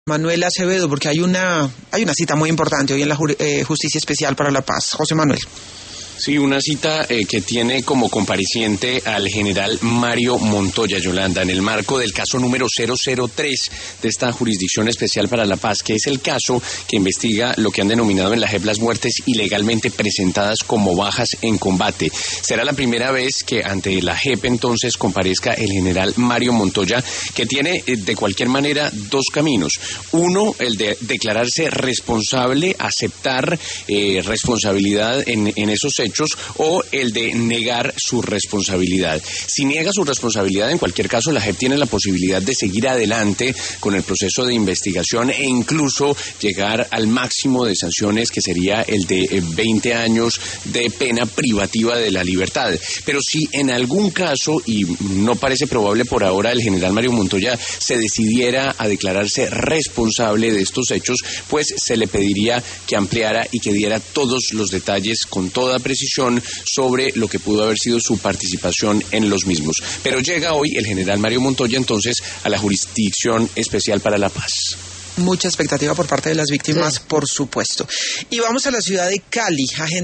Manuel Acevedo, porque hay una cita muy importante hoy en la Justicia Especial para la Paz. José Manuel. Sí, una cita que tiene como compareciente al general Mario Montoya, Yolanda, en el marco del caso número 003 de esta Jurisdicción Especial para la Paz, que es el caso que investiga lo que han denominado en la JEP las muertes ilegalmente presentadas como bajas en combate. Será la primera vez que ante la JEP entonces comparezca el general Mario Montoya, que tiene de cualquier manera dos caminos. Uno, el de declararse responsable, aceptar responsabilidad en esos hechos, o el de negar su responsabilidad. Si niega su responsabilidad, en cualquier caso, la JEP tiene la posibilidad de seguir adelante con el proceso de investigación e incluso llegar al máximo de sanciones, que sería el de 20 años de pena privativa de la libertad. Pero si en algún caso, y no parece probable por ahora, el general Mario Montoya se decidiera a declararse responsable de estos hechos, pues se le pediría que ampliara y que diera todos los detalles con toda precisión sobre lo que pudo haber sido su participación en los mismos. Pero llega hoy el general Mario Montoya entonces a la Jurisdicción Especial para la Paz. Mucha expectativa por parte de las víctimas, sí, por supuesto. Y vamos a la ciudad de Cali.